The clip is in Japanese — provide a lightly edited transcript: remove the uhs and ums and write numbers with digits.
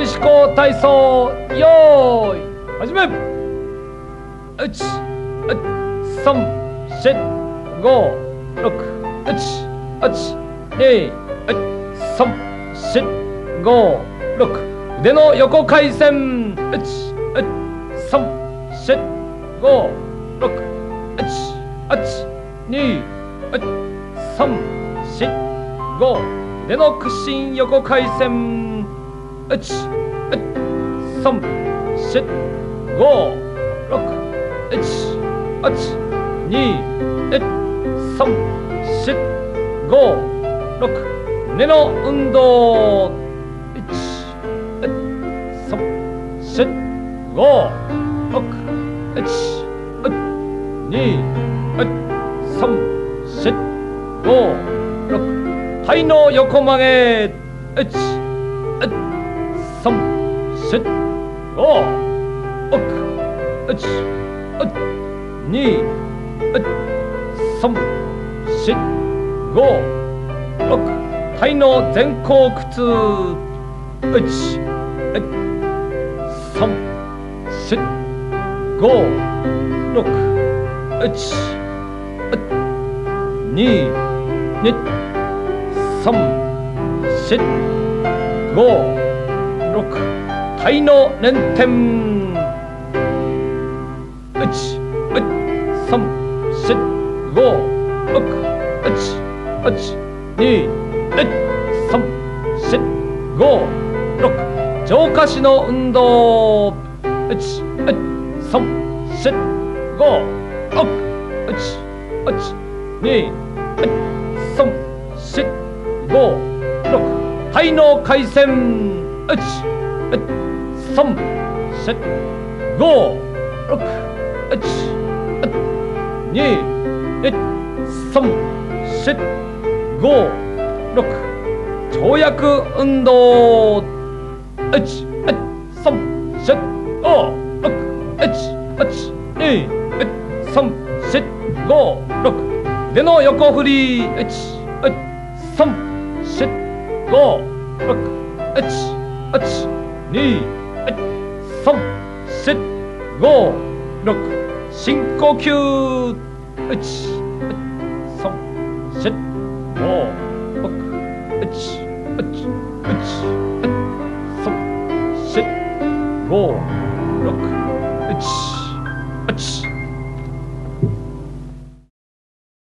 思考体操よーい始め。1,2,3,4,5,6,1,2,3,4,5,6腕の横回旋。1,3,4,5,6,1,2,3,4,5腕の屈伸横回旋。1,3,4,5,1,2,3,4,5,6胸の運動。1,3,4,5,1,2,3,4,5,6肺の横曲げ。1,3,4,5,1,2,3,4,5,6肺の前後屈。1,3,4,5,1,2,3,4,5,6肺の捻転。1,3,4,5,1,2,3,4,5,6上下肢の運動。1,3,4,5,1,2,3,4,5,6肺の回旋。1,3,4,5,1,2,3,4,5,6跳躍運動。1,3,4,5,1,2,3,4,5,6腕の横振り。1,3,4,5,1,2,3,4,5,6深呼吸。1,3,4,5,1,2,3,4,5